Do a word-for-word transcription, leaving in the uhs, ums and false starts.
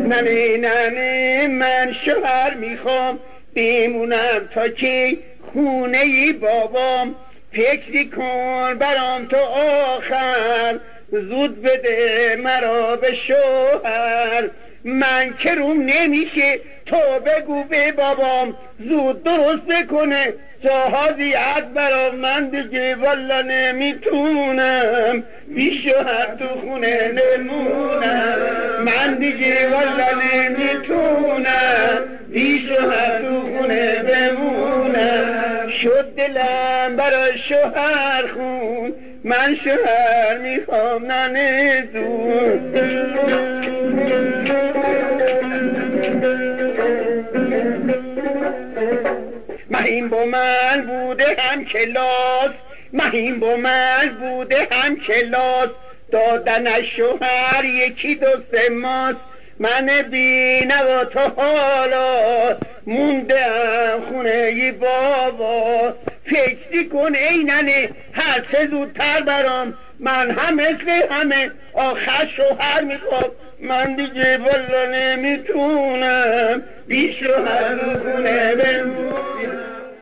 ننه ننه من شوهر میخوام بمونم تا که خونه ای بابام فکری کن برام تو آخر زود بده مرا به شوهر من که روم نمیشه تو بگو به بابام زود درست بکنه جهازیت برام من دیگه والا نمیتونم بی شوهر تو خونه نمونم من دیگه والا نمیتونم بی شوهر تو خونه بمونم شد دلم برای شوهر خون من شوهر میخوام ننه زود مهین با من بوده هم کلاس مهین با من بوده هم کلاس دادن از شوهر یکی دو سه ماست من بی نوا تا حالا موندم خونه ی بابا فکری کن ای ننه هر چه زودتر برام من هم مثل همه آخر شوهر میخوام من دیگه والا نمیتونم بی شوهر خونه بمونم